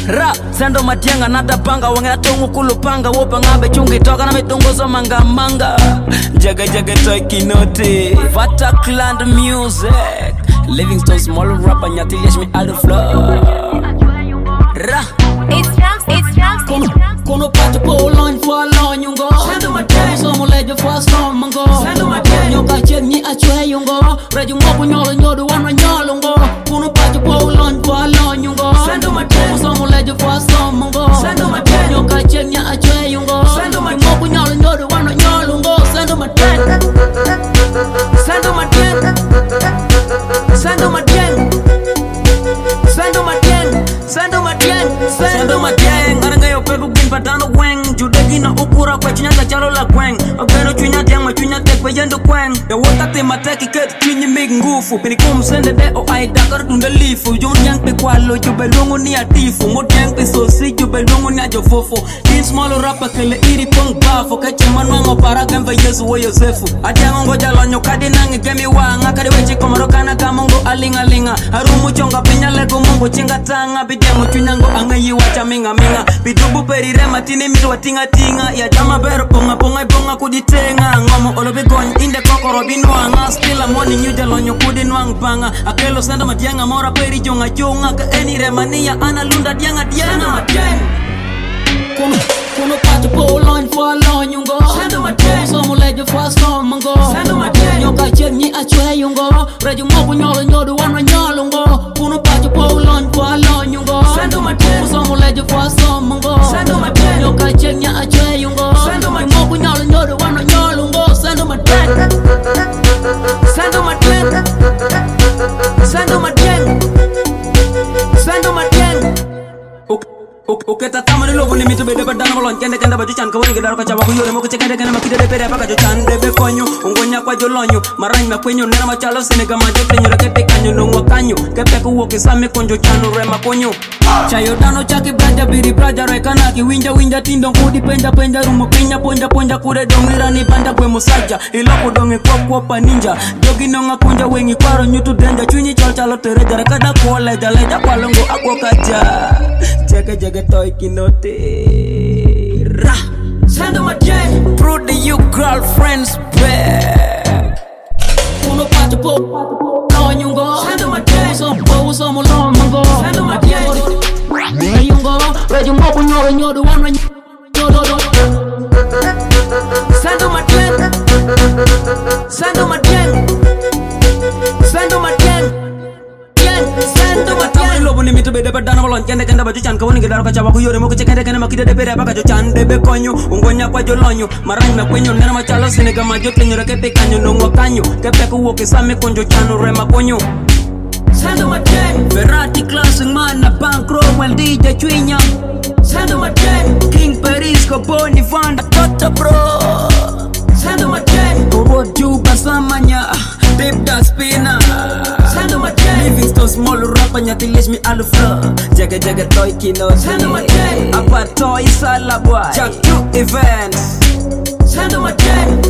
Ra, sendo matianga nata panga wangena tongu kulupanga wopa ngabe chungi toka na mitungozo manga manga jaga jaga toy kinote Fata Clan music Livingstone small rapper nyati lesh me out the floor Ra It's Rams Kono pati po line for line yungo Sendo matianga Somo lejo for storm mango Sendo matianga Nyoka chen ni achwe yungo Reju moku nyolo nyodu wana nyolo ngo Kono pati po line for line yungo Sendo matianga Somo lejo for storm mango Sendo matianga Nyoka chen ni achwe yungo Sendo matianga Moku nyolo nyodu wana nyolo ngo Sendo matianga Sendo matianga Sendo matianga Sendo matianga Sendo matianga Sendo matianga Aranga yo pegu bin patano weng Judegi na ukura kwa chinyata chalo la kweng Ogeno chunyati yangwa chunyate kwa yendo kweng Ya wotate mateki ketu chunyi mig ngufu Pinikum sende de o ai dakar tunde lifu Jun yang pe kwalo jubelungu ni atifu Mut yang pe sosi jubelungu ni ajofofo Din small rapper kele iri pong bafo Keche manwango para gemve Yesu wa Yosefu Ati yango ngoja lonyo kadi nangi gemi wanga Kadi wechi komarokana kamungo alinga linga Harumu chonga pinya lego mungu chinga tanga Bidemu chunyango angayi wacha minga minga Bidubu perire matini mitu wa tinga tinga Ya jama bero ponga ponga ponga kuditenga Ngomo olobe gony inde kokoro binuanga Still I'm warning you jalonyo kudi nuang banga Akelo senda matianga mora peri jonga jonga Ka eni remania ana lunda dianga dianga matianga Kono pati po line for line yungo Sendo matianga Somo lejo for storm mango Sendo matianga Nyoka chen ni achwe yungo Reju moku nyolo nyodu wana nyolo ngo Kono pati po line for line yungo Sendo matianga Somo lejo for storm mango Sendo matianga Nyoka chen ni achwe yungo Sendo matianga Moku nyolo nyodu wana nyolo ngo Sendo matianga Sendo matianga Sendo matianga Sendo matianga Uketa tamani lobo ni mitu bede badana molon kende kende baju chan kawani gedaro kachawa kuyore moko chekende kende makide de pere paka jo chan debe konyo ungonya kwa jolonyo marany makwenyo nena machalo senega majo tenyo rekete kanyo nongwa kanyo kepe kuwoke same konjo chano rema konyo chayo dano chaki braja biri braja rekana ki winja tindo kudi penja rumo pinya ponja kure dongira ni banda kwe musaja iloko donge kwa pa ninja jogi nonga kunja wengi kwaro nyutu denja chunyi chalo tereja rekada kwa leja kwa longo akwa kaja jaga toy kinote Ra Sendo matianga Prude you girlfriends back Kuno pati po Lonyungo Sendo matianga Somo lomango Sendo matianga Yungo Reju moku nyoro nyodu wana nyodo Sendo matianga Sendo matianga Sendo matianga Sendo matianga Lobo ni mitu bede badana molon kende kende baju chan kawani gedaro kachawa kuyore moko chekende kende makide de pere baka jo chan debe konyo ungonya kwa jolonyo marany makwenyo nena machalo senega majo tenyo rekete kanyo nongwa kanyo kepe kuwoke same konjo chano rema konyo Sendo matianga Ferrati classing man na bankroll well DJ Chwinya Sendo matianga King Perisco Boni Vanda Tota bro Sendo matianga Obo Juba Samanya Deep da spina Sendo matianga Livingstone small rapper nyati lesh me alufla Jaga toy kinote Sendo matianga Apa toy salabwa Jack 2 events Sendo matianga